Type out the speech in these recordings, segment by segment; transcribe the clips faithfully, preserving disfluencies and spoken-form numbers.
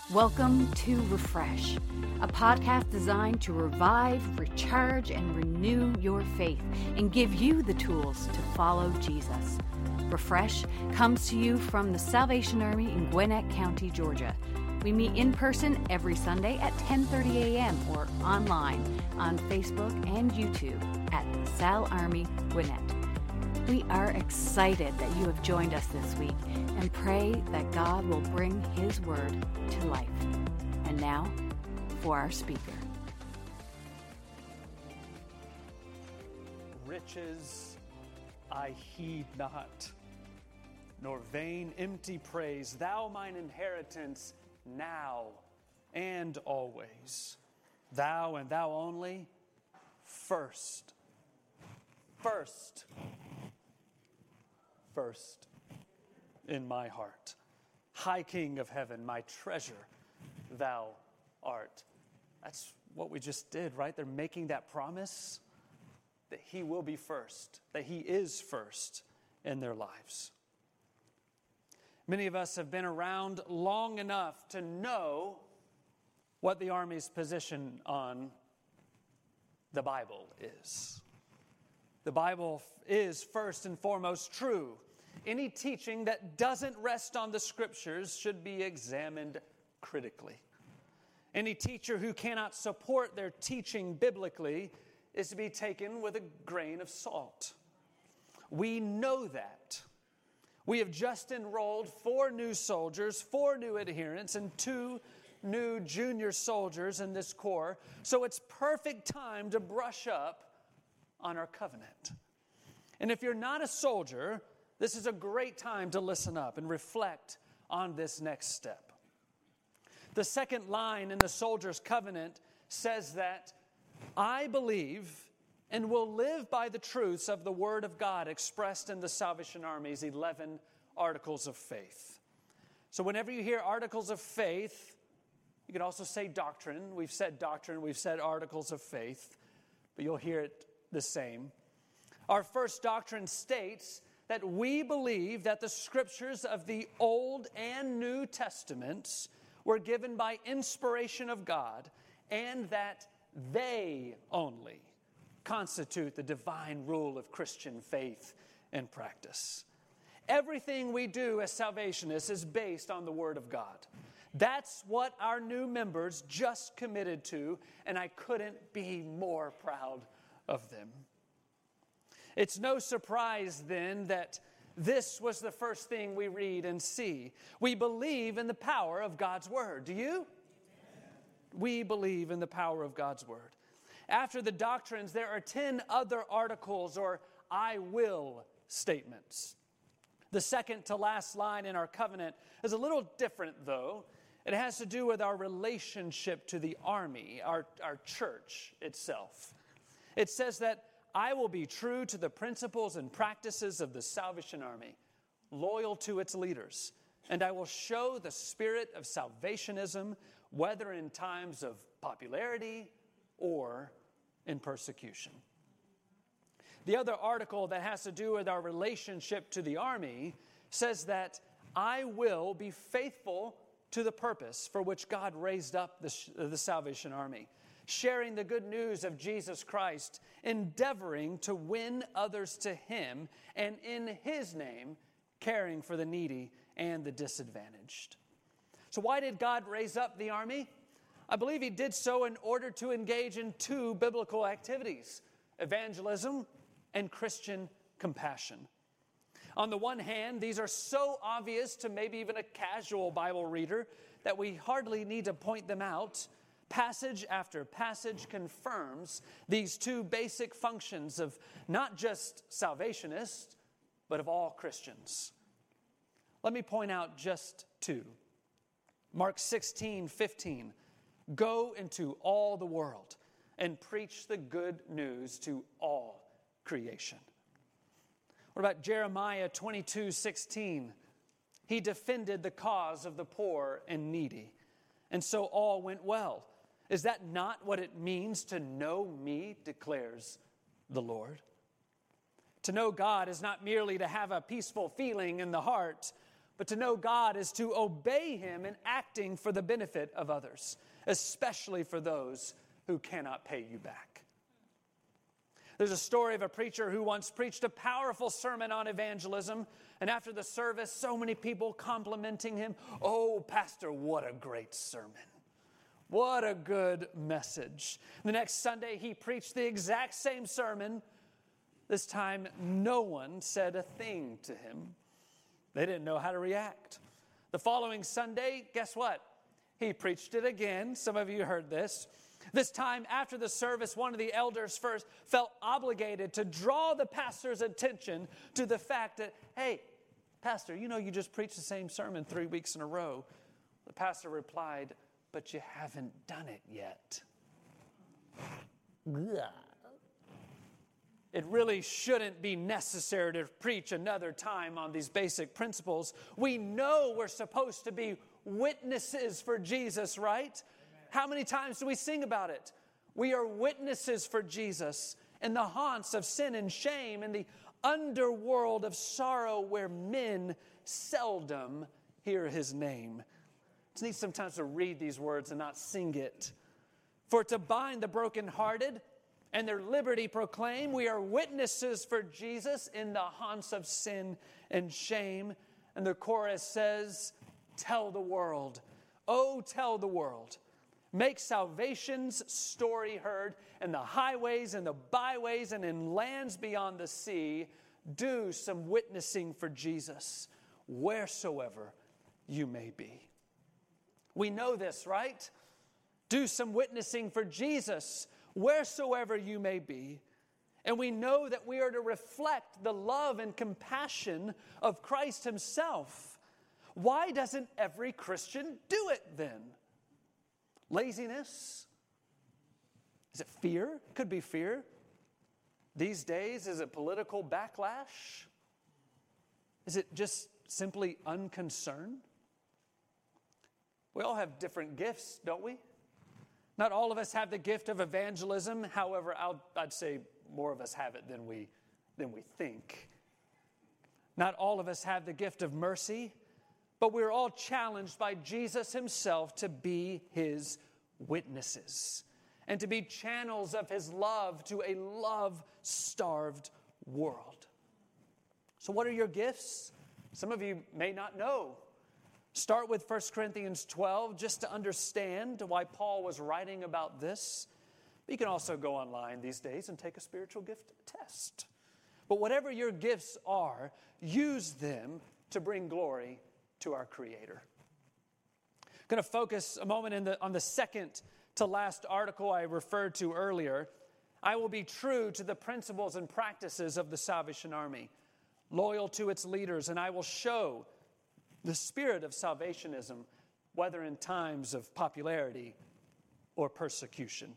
Welcome to Refresh, a podcast designed to revive, recharge, and renew your faith and give you the tools to follow Jesus. Refresh comes to you from the Salvation Army in Gwinnett County, Georgia. We meet in person every Sunday at ten thirty a.m. or online on Facebook and YouTube at Sal Army Gwinnett. We are excited that you have joined us this week and pray that God will bring His Word to life. And now, for our speaker. Riches I heed not, nor vain empty praise. Thou mine inheritance now and always. Thou and thou only, first. First. First in my heart. High King of heaven, my treasure, thou art. That's what we just did, right? They're making that promise that He will be first, that He is first in their lives. Many of us have been around long enough to know what the Army's position on the Bible is. The Bible is first and foremost true. Any teaching that doesn't rest on the Scriptures should be examined critically. Any teacher who cannot support their teaching biblically is to be taken with a grain of salt. We know that. We have just enrolled four new soldiers, four new adherents, and two new junior soldiers in this corps. So it's perfect time to brush up on our covenant. And if you're not a soldier, this is a great time to listen up and reflect on this next step. The second line in the soldier's covenant says that I believe and will live by the truths of the Word of God expressed in the Salvation Army's eleven articles of faith. So whenever you hear articles of faith, you can also say doctrine. We've said doctrine, we've said articles of faith, but you'll hear it the same. Our first doctrine states that we believe that the Scriptures of the Old and New Testaments were given by inspiration of God, and that they only constitute the divine rule of Christian faith and practice. Everything we do as Salvationists is based on the Word of God. That's what our new members just committed to, and I couldn't be more proud of them. It's no surprise then that this was the first thing we read and see. We believe in the power of God's Word. Do you? Amen. We believe in the power of God's Word. After the doctrines, there are ten other articles or I will statements. The second to last line in our covenant is a little different, though. It has to do with our relationship to the army, our, our church itself. It says that I will be true to the principles and practices of the Salvation Army, loyal to its leaders, and I will show the spirit of salvationism, whether in times of popularity or in persecution. The other article that has to do with our relationship to the army says that I will be faithful to the purpose for which God raised up the, the Salvation Army, sharing the good news of Jesus Christ, endeavoring to win others to Him, and in His name, caring for the needy and the disadvantaged. So why did God raise up the army? I believe He did so in order to engage in two biblical activities, evangelism and Christian compassion. On the one hand, these are so obvious to maybe even a casual Bible reader that we hardly need to point them out. Passage after passage confirms these two basic functions of not just Salvationists, but of all Christians. Let me point out just two. Mark sixteen fifteen, go into all the world and preach the good news to all creation. What about Jeremiah twenty-two sixteen? He defended the cause of the poor and needy, and so all went well. Is that not what it means to know me, declares the Lord? To know God is not merely to have a peaceful feeling in the heart, But to know God is to obey Him in acting for the benefit of others, especially for those who cannot pay you back. There's a story of a preacher who once preached a powerful sermon on evangelism, and after the service, so many people complimenting him. "Oh, Pastor, what a great sermon. What a good message." The next Sunday, he preached the exact same sermon. This time, no one said a thing to him. They didn't know how to react. The following Sunday, guess what? He preached it again. Some of you heard this. This time, after the service, one of the elders first felt obligated to draw the pastor's attention to the fact that, "Hey, Pastor, you know you just preached the same sermon three weeks in a row." The pastor replied, "But you haven't done it yet." It really shouldn't be necessary to preach another time on these basic principles. We know we're supposed to be witnesses for Jesus, right? Amen. How many times do we sing about it? We are witnesses for Jesus in the haunts of sin and shame, in the underworld of sorrow where men seldom hear His name. It's neat sometimes to read these words and not sing it. For to bind the brokenhearted and their liberty proclaim, we are witnesses for Jesus in the haunts of sin and shame. And the chorus says, tell the world, oh, tell the world. Make salvation's story heard in the highways and the byways and in lands beyond the sea. Do some witnessing for Jesus wheresoever you may be. We know this, right? Do some witnessing for Jesus wheresoever you may be. And we know that we are to reflect the love and compassion of Christ Himself. Why doesn't every Christian do it then? Laziness? Is it fear? Could be fear. These days, is it political backlash? Is it just simply unconcern? We all have different gifts, don't we? Not all of us have the gift of evangelism. However, I'll, I'd say more of us have it than we, than we think. Not all of us have the gift of mercy, but we're all challenged by Jesus Himself to be His witnesses and to be channels of His love to a love-starved world. So what are your gifts? Some of you may not know. Start with First Corinthians twelve just to understand why Paul was writing about this. But you can also go online these days and take a spiritual gift test. But whatever your gifts are, use them to bring glory to our Creator. I'm going to focus a moment in the, on the second to last article I referred to earlier. I will be true to the principles and practices of the Salvation Army, loyal to its leaders, and I will show the spirit of salvationism, whether in times of popularity or persecution.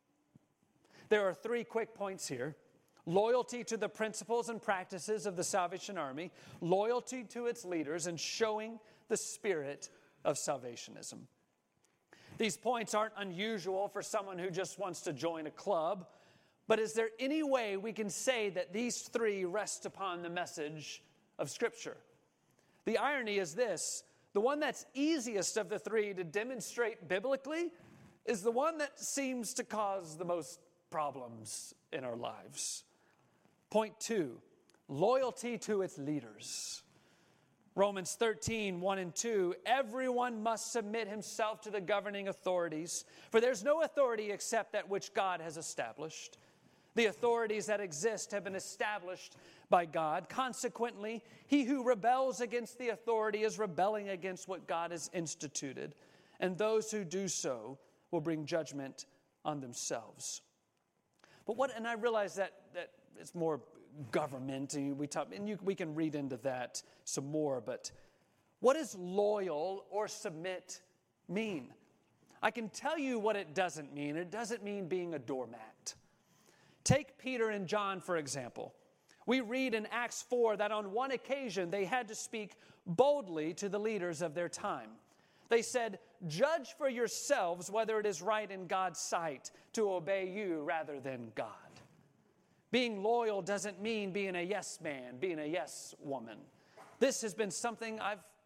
There are three quick points here. Loyalty to the principles and practices of the Salvation Army, loyalty to its leaders, and showing the spirit of salvationism. These points aren't unusual for someone who just wants to join a club, but is there any way we can say that these three rest upon the message of Scripture? The irony is this: the one that's easiest of the three to demonstrate biblically is the one that seems to cause the most problems in our lives. Point two, loyalty to its leaders. Romans thirteen, one and two, everyone must submit himself to the governing authorities, for there's no authority except that which God has established. The authorities that exist have been established by God. Consequently, he who rebels against the authority is rebelling against what God has instituted, and those who do so will bring judgment on themselves. But what, and I realize that, that it's more government, and we talk, and you, we can read into that some more, but what does loyal or submit mean? I can tell you what it doesn't mean. It doesn't mean being a doormat. Take Peter and John, for example. We read in Acts four that on one occasion they had to speak boldly to the leaders of their time. They said, "Judge for yourselves whether it is right in God's sight to obey you rather than God." Being loyal doesn't mean being a yes man, being a yes woman. This has been something I've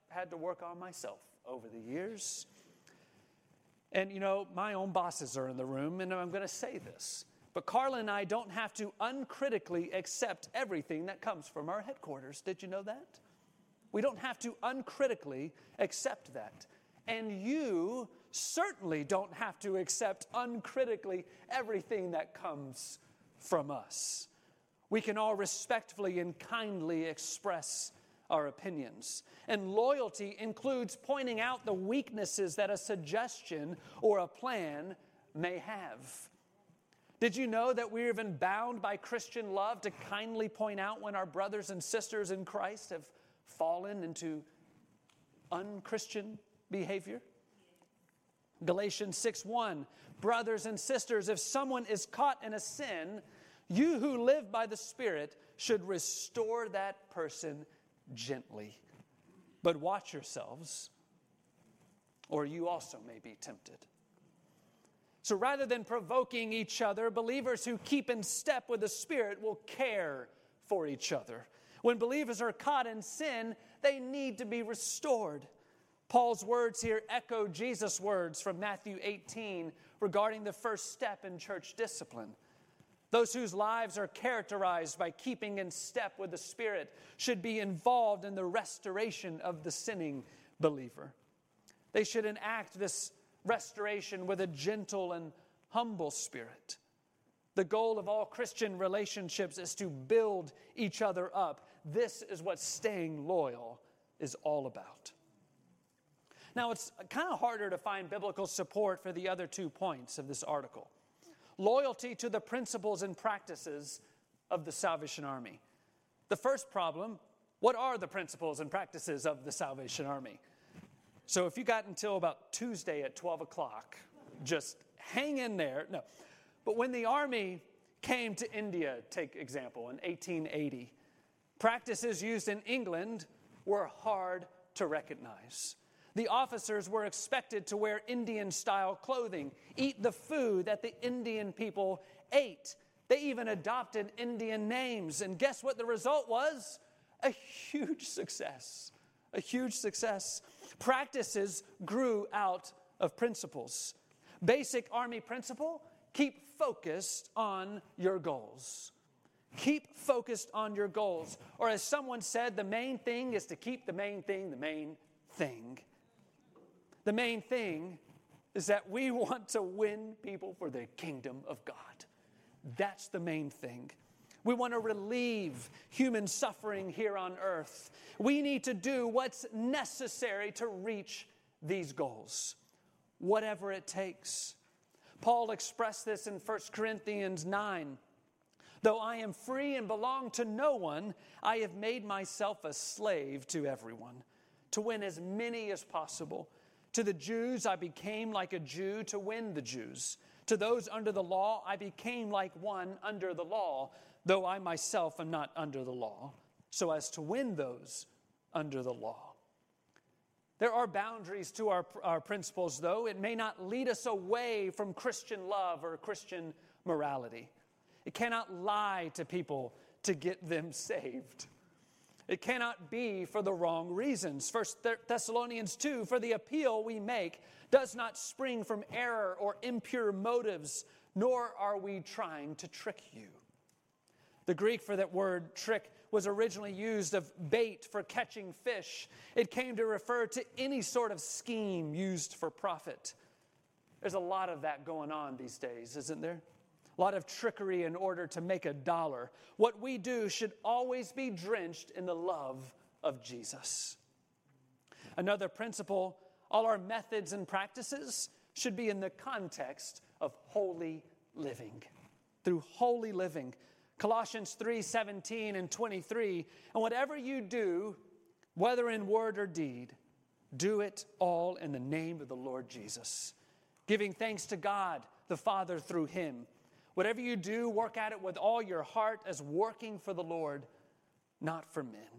had to work on myself over the years. And, you know, my own bosses are in the room, and I'm going to say this. But Carla and I don't have to uncritically accept everything that comes from our headquarters. Did you know that? We don't have to uncritically accept that. And you certainly don't have to accept uncritically everything that comes from us. We can all respectfully and kindly express our opinions. And loyalty includes pointing out the weaknesses that a suggestion or a plan may have. Did you know that we're even bound by Christian love to kindly point out when our brothers and sisters in Christ have fallen into unchristian behavior? Galatians six one, brothers and sisters, if someone is caught in a sin, you who live by the Spirit should restore that person gently. But watch yourselves, or you also may be tempted. So rather than provoking each other, believers who keep in step with the Spirit will care for each other. When believers are caught in sin, they need to be restored. Paul's words here echo Jesus' words from Matthew eighteen regarding the first step in church discipline. Those whose lives are characterized by keeping in step with the Spirit should be involved in the restoration of the sinning believer. They should enact this restoration with a gentle and humble spirit. The goal of all Christian relationships is to build each other up. This is what staying loyal is all about. Now, it's kind of harder to find biblical support for the other two points of this article. Loyalty to the principles and practices of the Salvation Army. The first problem, what are the principles and practices of the Salvation Army? So if you got until about Tuesday at twelve o'clock, just hang in there. No. But when the Army came to India, take example, in eighteen eighty, practices used in England were hard to recognize. The officers were expected to wear Indian-style clothing, eat the food that the Indian people ate. They even adopted Indian names. And guess what the result was? A huge success. A huge success. Practices grew out of principles. Basic Army principle, keep focused on your goals. Keep focused on your goals. Or as someone said, the main thing is to keep the main thing the main thing. The main thing is that we want to win people for the kingdom of God. That's the main thing. We want to relieve human suffering here on earth. We need to do what's necessary to reach these goals, whatever it takes. Paul expressed this in First Corinthians nine. Though I am free and belong to no one, I have made myself a slave to everyone, to win as many as possible. To the Jews, I became like a Jew to win the Jews. To those under the law, I became like one under the law, though I myself am not under the law, so as to win those under the law. There are boundaries to our, our principles, though. It may not lead us away from Christian love or Christian morality. It cannot lie to people to get them saved. It cannot be for the wrong reasons. First Thessalonians two, for the appeal we make does not spring from error or impure motives, nor are we trying to trick you. The Greek for that word trick was originally used of bait for catching fish. It came to refer to any sort of scheme used for profit. There's a lot of that going on these days, isn't there? A lot of trickery in order to make a dollar. What we do should always be drenched in the love of Jesus. Another principle, all our methods and practices should be in the context of holy living. Through holy living. Colossians three seventeen and twenty-three, and whatever you do, whether in word or deed, do it all in the name of the Lord Jesus, giving thanks to God the Father through him. Whatever you do, work at it with all your heart as working for the Lord, not for men.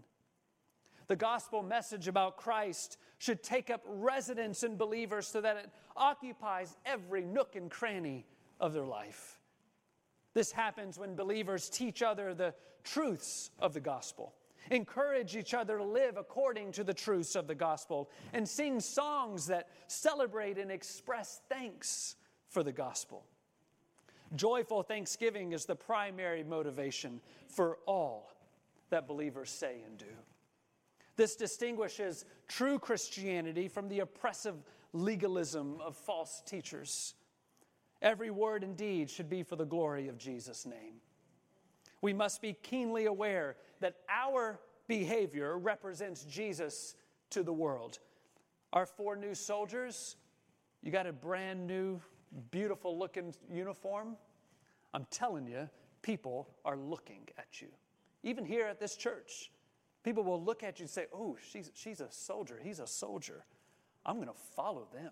The gospel message about Christ should take up residence in believers so that it occupies every nook and cranny of their life. This happens when believers teach other the truths of the gospel. encourage each other to live according to the truths of the gospel, and sing songs that celebrate and express thanks for the gospel. Joyful thanksgiving is the primary motivation for all that believers say and do. This distinguishes true Christianity from the oppressive legalism of false teachers. Every word and deed should be for the glory of Jesus' name. We must be keenly aware that our behavior represents Jesus to the world. Our four new soldiers, you got a brand new, beautiful looking uniform. I'm telling you, people are looking at you. Even here at this church, people will look at you and say, oh, she's, she's a soldier, he's a soldier. I'm going to follow them.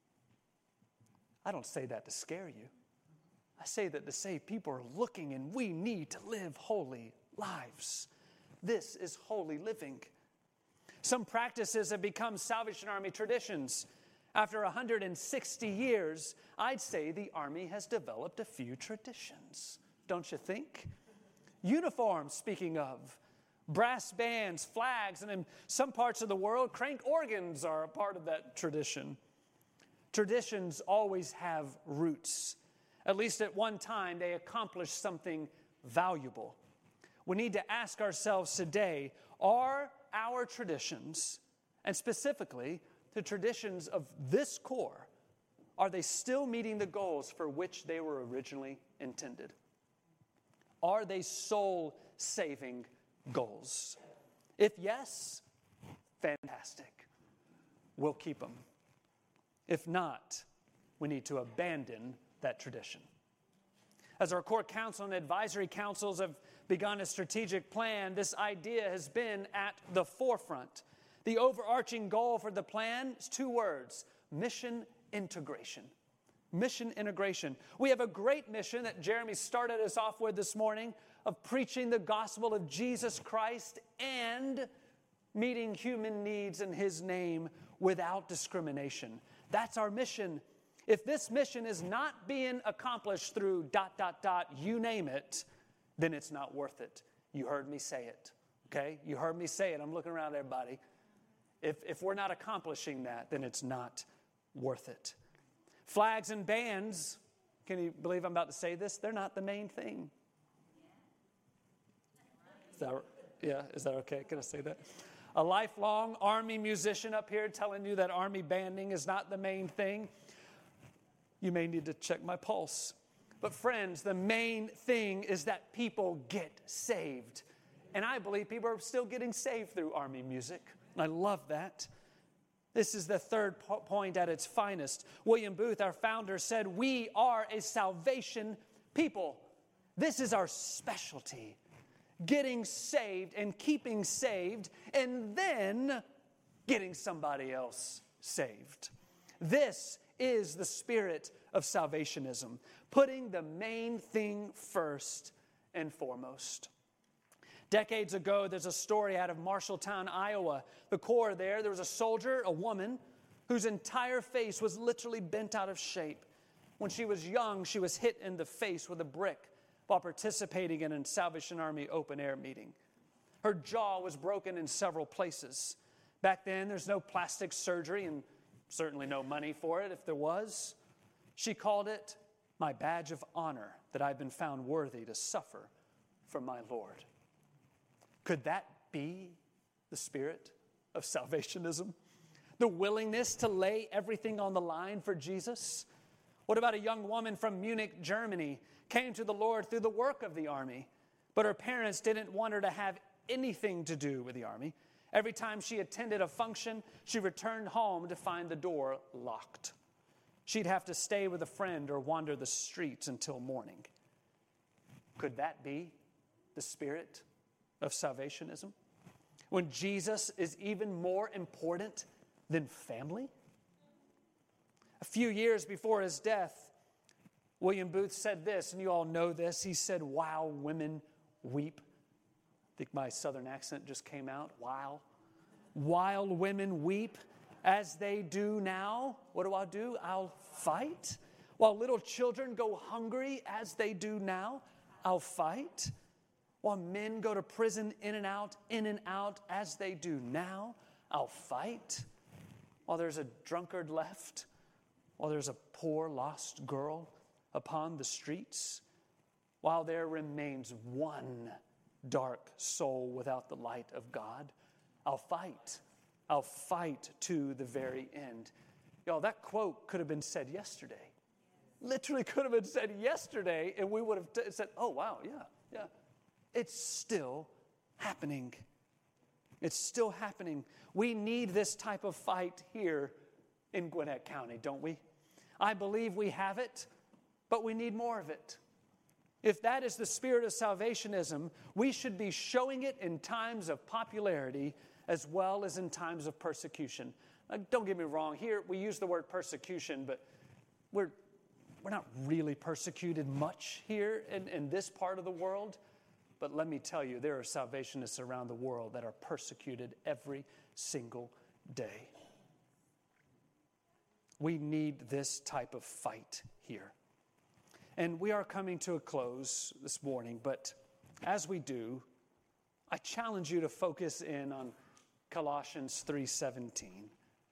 I don't say that to scare you. I say that to say people are looking and we need to live holy lives. This is holy living. Some practices have become Salvation Army traditions. After one hundred sixty years, I'd say the Army has developed a few traditions. Don't you think? Uniforms, speaking of. Brass bands, flags, and in some parts of the world, crank organs are a part of that tradition. Traditions always have roots. At least at one time, they accomplished something valuable. We need to ask ourselves today, are our traditions, and specifically the traditions of this core, are they still meeting the goals for which they were originally intended? Are they soul-saving goals? If yes, fantastic. We'll keep them. If not, we need to abandon that tradition. As our core council and advisory councils have begun a strategic plan, this idea has been at the forefront. The overarching goal for the plan is two words: mission integration. Mission integration. We have a great mission that Jeremy started us off with this morning of preaching the gospel of Jesus Christ and meeting human needs in His name without discrimination. That's our mission. If this mission is not being accomplished through dot, dot, dot, you name it, then it's not worth it. You heard me say it, okay? You heard me say it. I'm looking around at everybody. If, if we're not accomplishing that, then it's not worth it. Flags and bands, can you believe I'm about to say this? They're not the main thing. Is that, yeah, is that okay? Can I say that? A lifelong Army musician up here telling you that Army banding is not the main thing. You may need to check my pulse. But friends, the main thing is that people get saved. And I believe people are still getting saved through Army music. I love that. This is the third po- point at its finest. William Booth, our founder, said, we are a salvation people. This is our specialty. Getting saved and keeping saved, and then getting somebody else saved. This is the spirit of salvationism, putting the main thing first and foremost. Decades ago, there's a story out of Marshalltown, Iowa. The core there, there was a soldier, a woman, whose entire face was literally bent out of shape. When she was young, she was hit in the face with a brick while participating in a Salvation Army open-air meeting. Her jaw was broken in several places. Back then, there's no plastic surgery and certainly no money for it if there was. She called it my badge of honor that I've been found worthy to suffer for my Lord. Could that be the spirit of salvationism? The willingness to lay everything on the line for Jesus? What about a young woman from Munich, Germany, came to the Lord through the work of the Army, but her parents didn't want her to have anything to do with the Army. Every time she attended a function, she returned home to find the door locked. She'd have to stay with a friend or wander the streets until morning. Could that be the spirit of salvationism? When Jesus is even more important than family? A few years before his death, William Booth said this, and you all know this. He said, while women weep. I think my southern accent just came out. While. While women weep as they do now, what do I do? I'll fight. While little children go hungry as they do now, I'll fight. While men go to prison in and out, in and out, as they do now, I'll fight. While there's a drunkard left, while there's a poor lost girl upon the streets, while there remains one dark soul without the light of God, I'll fight. I'll fight to the very end. Y'all, that quote could have been said yesterday. Literally could have been said yesterday, and we would have t- said, oh, wow, yeah, yeah. It's still happening. It's still happening. We need this type of fight here in Gwinnett County, don't we? I believe we have it, but we need more of it. If that is the spirit of salvationism, we should be showing it in times of popularity as well as in times of persecution. Now, don't get me wrong. Here we use the word persecution, but we're we're not really persecuted much here in, in this part of the world. But let me tell you, there are salvationists around the world that are persecuted every single day. We need this type of fight here. And we are coming to a close this morning, but as we do, I challenge you to focus in on Colossians three seventeen.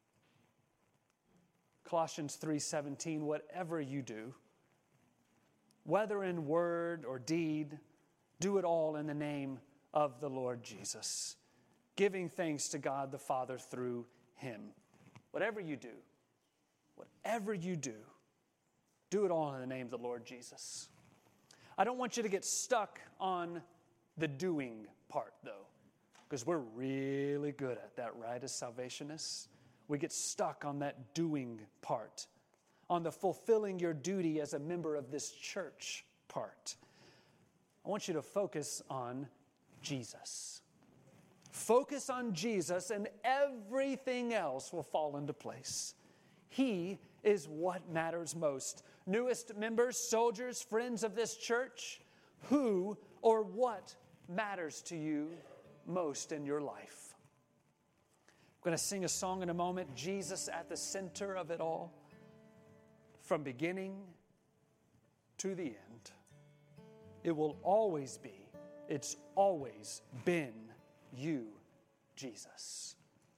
Colossians three seventeen, whatever you do, whether in word or deed, do it all in the name of the Lord Jesus, giving thanks to God the Father through him. Whatever you do, whatever you do, do it all in the name of the Lord Jesus. I don't want you to get stuck on the doing part, though, because we're really good at that, right, as salvationists? We get stuck on that doing part, on the fulfilling your duty as a member of this church part. I want you to focus on Jesus. Focus on Jesus, and everything else will fall into place. He is what matters most. Newest members, soldiers, friends of this church, who or what matters to you most in your life? I'm going to sing a song in a moment, Jesus at the center of it all, from beginning to the end. It will always be, it's always been you, Jesus.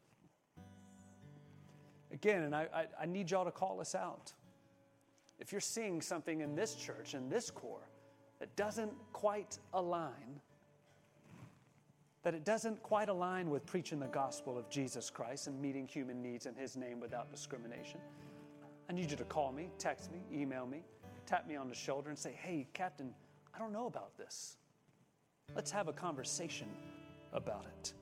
Again, and I, I, I need y'all to call us out. If you're seeing something in this church, in this core, that doesn't quite align, that it doesn't quite align with preaching the gospel of Jesus Christ and meeting human needs in his name without discrimination, I need you to call me, text me, email me, tap me on the shoulder and say, hey, Captain, I don't know about this. Let's have a conversation about it.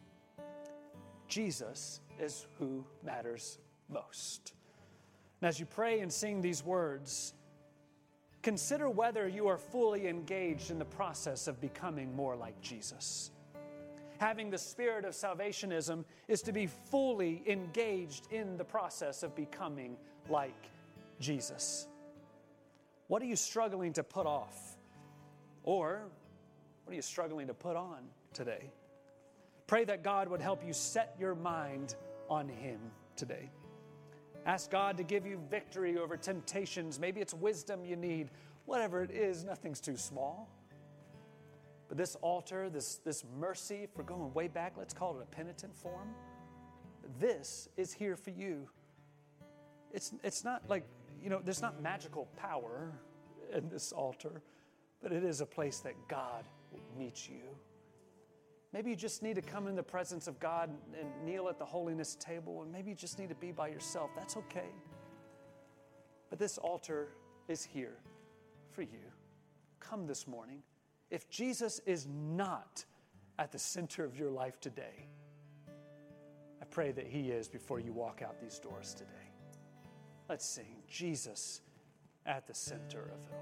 Jesus is who matters most. And as you pray and sing these words, consider whether you are fully engaged in the process of becoming more like Jesus. Having the spirit of salvationism is to be fully engaged in the process of becoming like Jesus. What are you struggling to put off? Or what are you struggling to put on today? Pray that God would help you set your mind on him today. Ask God to give you victory over temptations. Maybe it's wisdom you need. Whatever it is, nothing's too small. But this altar, this, this mercy, if we're going way back, let's call it a penitent form. This is here for you. It's, it's not like, you know, there's not magical power in this altar, but it is a place that God meets you. Maybe you just need to come in the presence of God and kneel at the holiness table, and maybe you just need to be by yourself. That's okay. But this altar is here for you. Come this morning. If Jesus is not at the center of your life today, I pray that he is before you walk out these doors today. Let's sing, Jesus at the center of it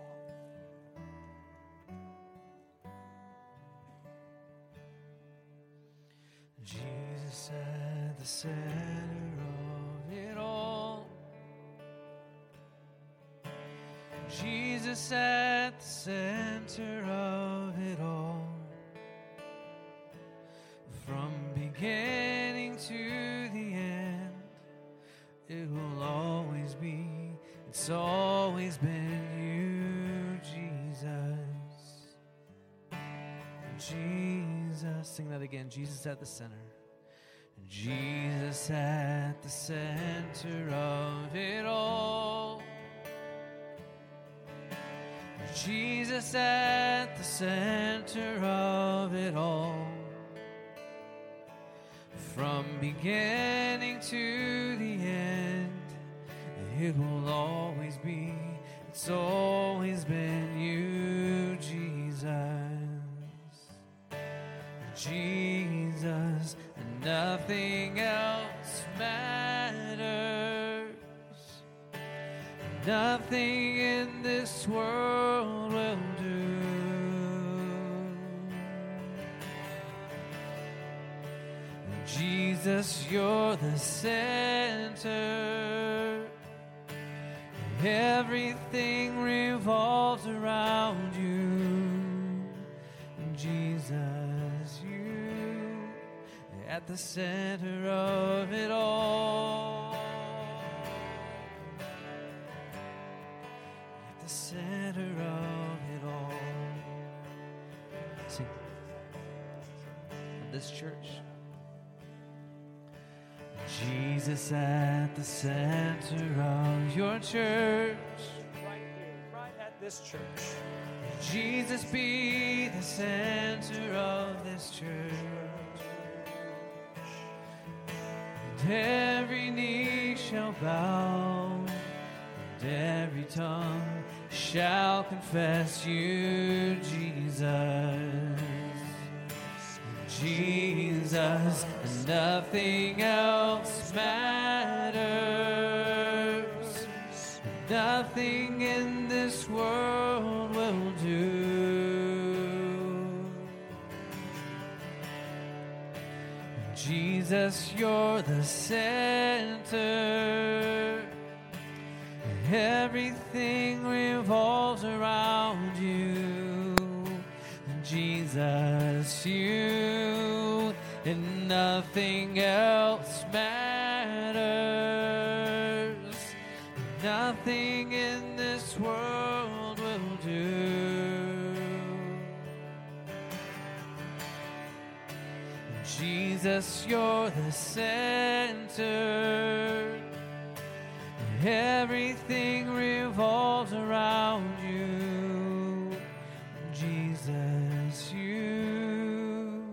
all. Jesus at the center of it all. Jesus at the center of it all. From beginning to the end, it will always be, it's always been you, Jesus. Jesus. Sing that again. Jesus at the center. Jesus at the center of it all. Jesus at the center of it all. From beginning to the end, it will always be, it's always been you, Jesus. Jesus, and nothing else matters. Nothing in this world will do. Jesus, you're the center. Everything revolves around you. Jesus, you at the center of it all. At the center of it all. Sing. This church. Jesus at the center of your church. Right here, right at this church. Jesus be the center of this church. And every knee shall bow, and every tongue shall confess you, Jesus. Jesus, and nothing else matters. Nothing in this world will do. Jesus, you're the center. Everything revolves around you. Jesus, you, and nothing else matters. Nothing in this world will do. Jesus, you're the center. Everything revolves around you. Jesus, you.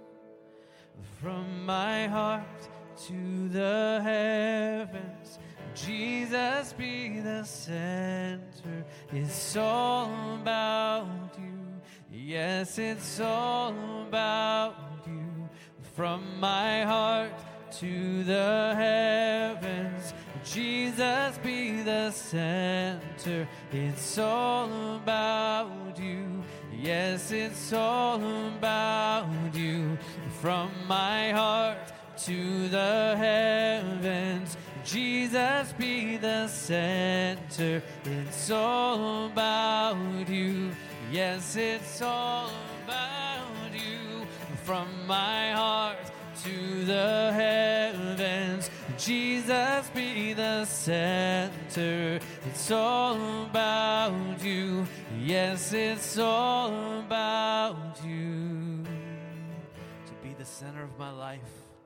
From my heart to the heavens, Jesus be the center. It's all about you. Yes, it's all about you. From my heart to the heavens, Jesus be the center. It's all about you. Yes, it's all about you. From my heart to the heavens, Jesus be the center. It's all about you. Yes, it's all about you. From my heart to the heavens, Jesus be the center. It's all about you. Yes, it's all about you. To be the center of my life.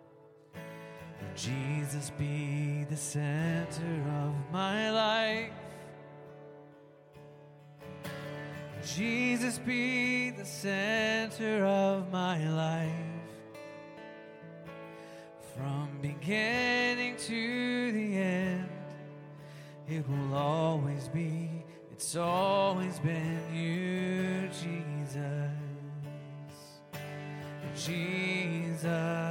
Jesus be the center of my life. Jesus be the center of my life. From beginning to the end, it will always be, it's always been you, Jesus. Jesus,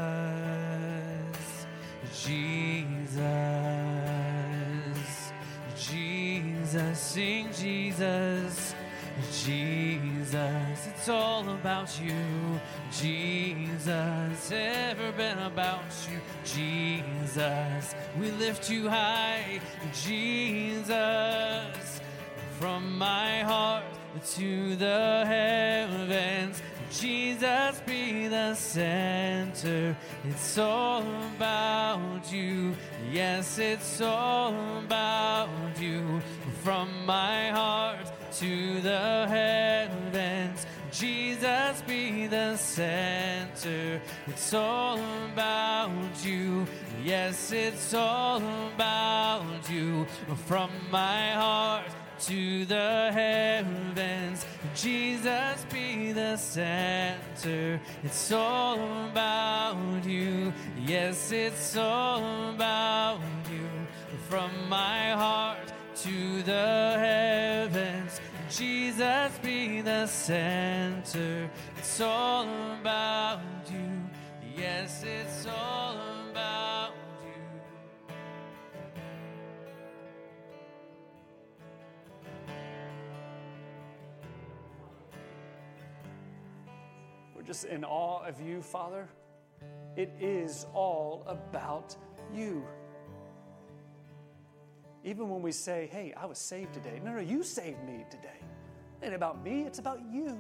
Jesus, Jesus, sing Jesus. Jesus, it's all about you. Jesus, ever been about you. Jesus, we lift you high. Jesus, from my heart to the heavens, Jesus be the center. It's all about you. Yes, it's all about you. From my heart to the heavens, Jesus, be the center. It's all about you. Yes, it's all about you. From my heart to the heavens, Jesus, be the center. It's all about you. Yes, it's all about you. From my heart to the heavens, Jesus, be the center. It's all about you. Yes, it's all about you. We're just in awe of you, Father. It is all about you. Even when we say, hey, I was saved today. No, no, you saved me today. It ain't about me, it's about you.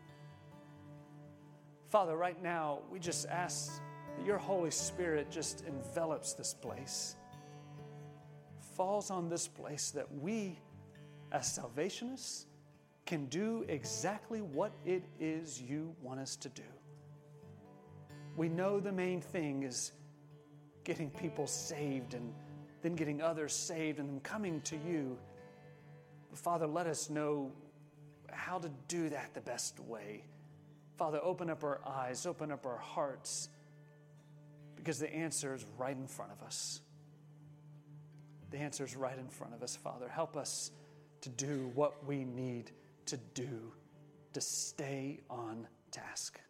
Father, right now, we just ask that your Holy Spirit just envelops this place, falls on this place, that we, as salvationists, can do exactly what it is you want us to do. We know the main thing is getting people saved and then getting others saved and them coming to you. But Father, let us know how to do that the best way. Father, open up our eyes, open up our hearts, because the answer is right in front of us. The answer is right in front of us, Father. Help us to do what we need to do to stay on task.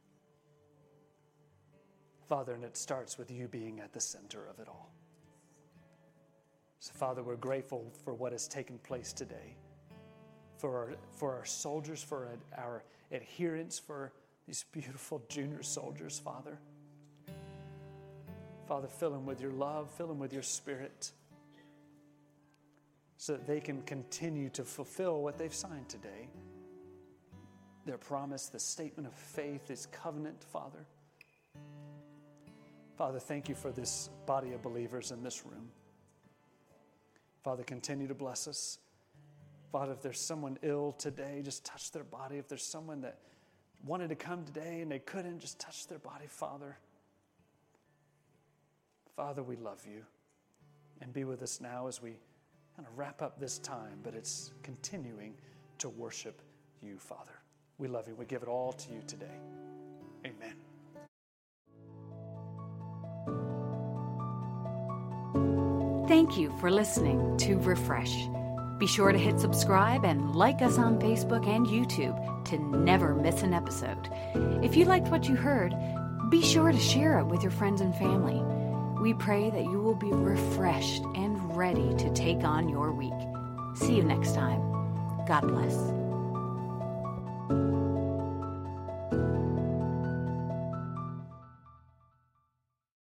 Father, and it starts with you being at the center of it all. So, Father, we're grateful for what has taken place today, for our, for our soldiers, for our adherents, for these beautiful junior soldiers, Father. Father, fill them with your love, fill them with your Spirit, so that they can continue to fulfill what they've signed today. Their promise, the statement of faith, this covenant, Father. Father, thank you for this body of believers in this room. Father, continue to bless us. Father, if there's someone ill today, just touch their body. If there's someone that wanted to come today and they couldn't, just touch their body, Father. Father, we love you. And be with us now as we kind of wrap up this time, but it's continuing to worship you, Father. We love you. We give it all to you today. Amen. Thank you for listening to Refresh. Be sure to hit subscribe and like us on Facebook and YouTube to never miss an episode. If you liked what you heard, be sure to share it with your friends and family. We pray that you will be refreshed and ready to take on your week. See you next time. God bless.